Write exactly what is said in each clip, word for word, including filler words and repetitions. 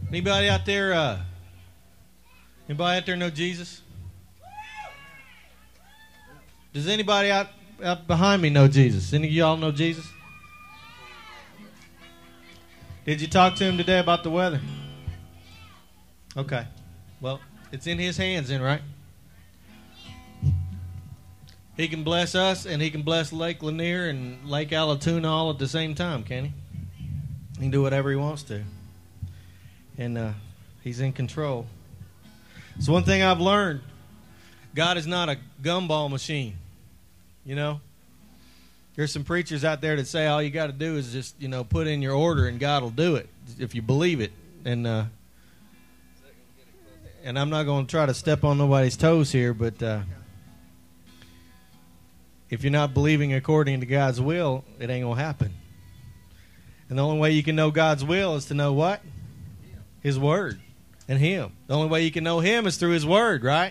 Anybody out there? Uh, anybody out there know Jesus? Does anybody out, out behind me know Jesus? Any of y'all know Jesus? Did you talk to him today about the weather? Okay. Well, it's in his hands then, right? He can bless us, and he can bless Lake Lanier and Lake Allatoona all at the same time, can he? He can do whatever he wants to. And uh, he's in control. So one thing I've learned, God is not a gumball machine. You know? There's some preachers out there that say all you got to do is just, you know, put in your order and God will do it if you believe it. And uh, and I'm not going to try to step on nobody's toes here, but uh, if you're not believing according to God's will, it ain't going to happen. And the only way you can know God's will is to know what? His Word and Him. The only way you can know Him is through His Word, right?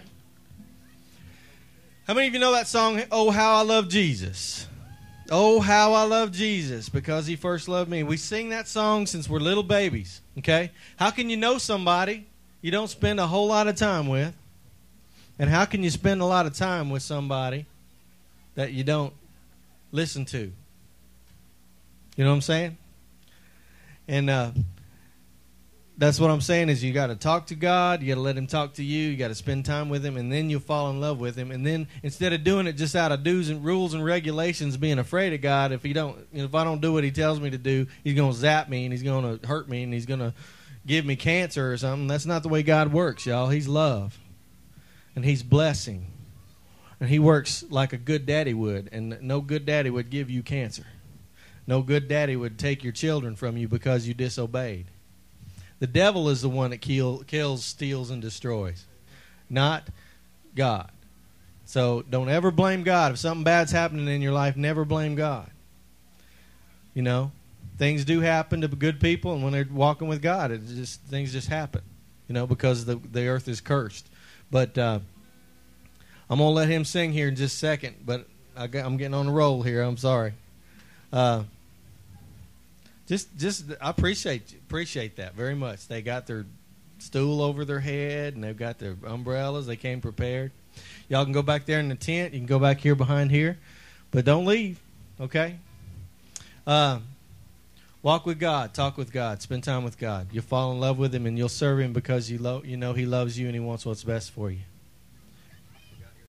How many of you know that song, Oh, How I Love Jesus? Oh, how I love Jesus because He first loved me. We sing that song since we're little babies, okay? How can you know somebody you don't spend a whole lot of time with? And how can you spend a lot of time with somebody that you don't listen to? You know what I'm saying? And uh, that's what I'm saying is you got to talk to God. You got to let Him talk to you. You got to spend time with Him, and then you'll fall in love with Him. And then instead of doing it just out of do's and rules and regulations, being afraid of God, if He don't, you know, if I don't do what He tells me to do, He's going to zap me and He's going to hurt me and He's going to give me cancer or something. That's not the way God works, y'all. He's love, and He's blessing, and He works like a good daddy would. And no good daddy would give you cancer. No good daddy would take your children from you because you disobeyed. The devil is the one that kill, kills, steals, and destroys, not God. So don't ever blame God. If something bad's happening in your life, never blame God. You know, things do happen to good people, and when they're walking with God, it just things just happen, you know, because the, the earth is cursed. But uh, I'm going to let him sing here in just a second, but I got, I'm getting on a roll here. I'm sorry. Uh Just, just, I appreciate appreciate that very much. They got their stool over their head, and they've got their umbrellas. They came prepared. Y'all can go back there in the tent. You can go back here behind here, but don't leave, okay? Uh, walk with God. Talk with God. Spend time with God. You'll fall in love with Him, and you'll serve Him because you, lo- you know He loves you and He wants what's best for you.